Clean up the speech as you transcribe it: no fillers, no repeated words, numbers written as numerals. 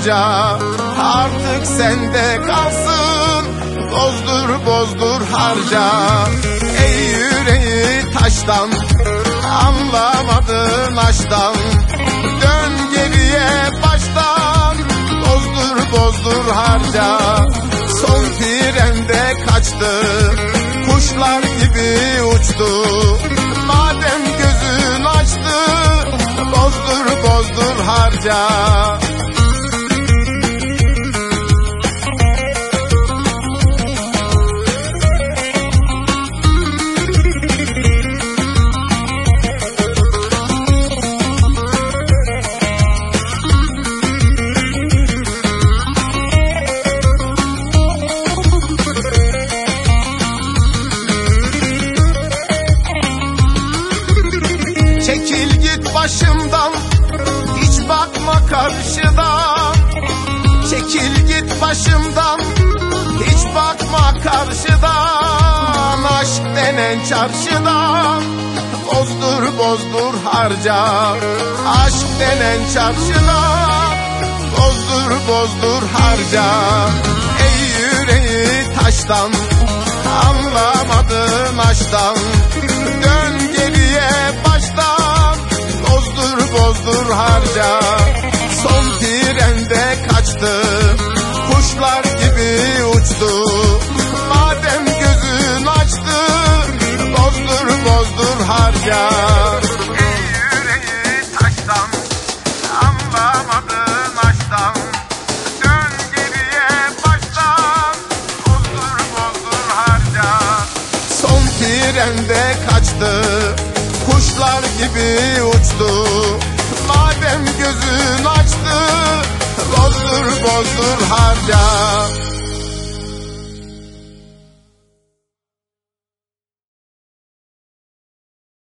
harca. Artık sende kalsın, bozdur bozdur harca. Ey yüreği taştan, anlamadın aşktan, dön geriye baştan, bozdur bozdur harca. Son trende kaçtı, kuşlar gibi uçtu. Madem gözün açtı, bozdur bozdur harca. Çekil git başımdan, hiç bakma karşıdan. Çekil git başımdan, hiç bakma karşıdan. Aşk denen çarşıdan, bozdur bozdur harca. Aşk denen çarşıdan, bozdur bozdur harca. Ey yüreği taştan, anlamadın aşktan, dön geriye baştan, bozdur bozdur harca. Son trende kaçtı, kuşlar gibi uçtu. Madem gözün açtı, bozdur bozdur harca. Ey yüreği taştan, anlamadın aşktan, dön geriye baştan, bozdur bozdur harca. Son trende kaçtı, kuşlar gibi uçtu. Madem gözün açtı, bozdur bozdur harca.